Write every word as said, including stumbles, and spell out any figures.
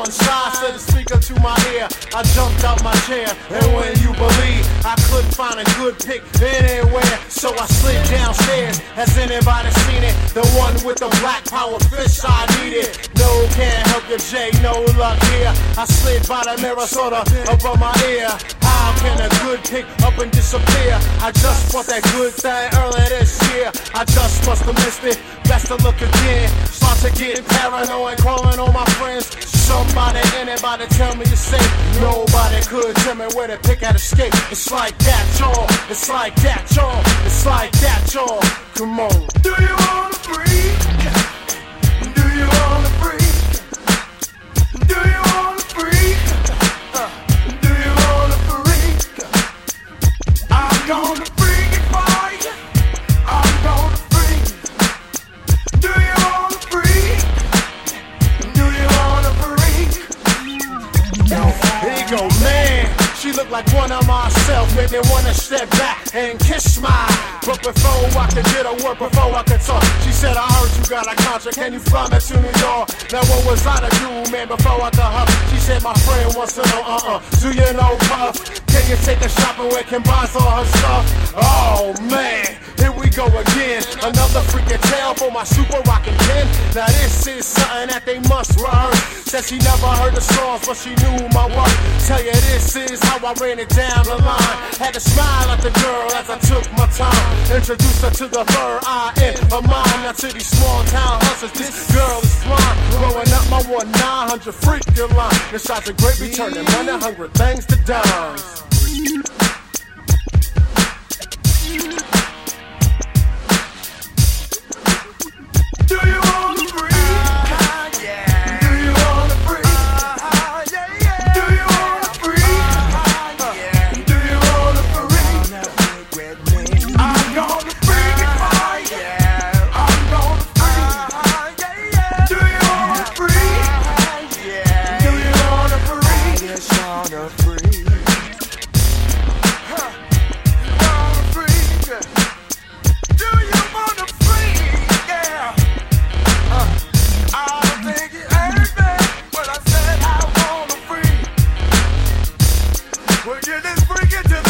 one side, said the speaker to my ear. I jumped out my chair, and when you believe I couldn't find a good pick anywhere, so I slid downstairs. Has anybody seen it? The one with the black power fish, I need it. No, can't help you, Jay, no luck here. I slid by the mirror, sorta above my ear. How can a good pick up and disappear? I just bought that good thing earlier this year. I just must have missed it. Best to look again. Start to get paranoid, calling on my friends. Somebody, anybody tell me you're safe. Nobody could tell me where to pick at escape. It's like that, y'all. It's like that, y'all. It's like that, y'all. Come on. Do you wanna freak? Do you wanna freak? Do you wanna freak? Uh, do you wanna freak? I'm gonna freak it for you. I'm gonna freak. Do you wanna freak? Do you wanna freak? Here you go, man. She looked like one of myself, made me wanna step back and kiss my. But before I could get a word, before I could talk, she said, I heard you got a contract, can you fly me to New York? Now what was I to do, man, before I could hug? She said, my friend wants to know, uh-uh, do you know Puff? Can you take her shopping where can buy all her stuff? Oh, man, here we go again. Another freaking tale for my super rockin' pen. Now this is something that they must rehearse. Said she never heard the songs, but she knew my work. Tell you this is how I ran it down the line. Had to smile at the girl as I took my time. Introduced her to the third eye in her mind. Now to these small town hustlers, this girl is fine. Growing up, my one nine hundred freak your line. The shots are great, be turning money hungry things to dimes. Do you wanna freak? Uh, yeah. Do you wanna freak? Uh, yeah, yeah. Do you wanna freak? Uh, yeah. Do you wanna freak? I'm gonna freak it for you. I'm gonna freak. Uh, yeah, yeah. Do you wanna freak? Uh, yeah. Do you wanna freak? I just wanna freak. Huh. Wanna freak? Do you wanna freak? Yeah. I don't think you heard me when I said I wanna freak. We're getting freaky to the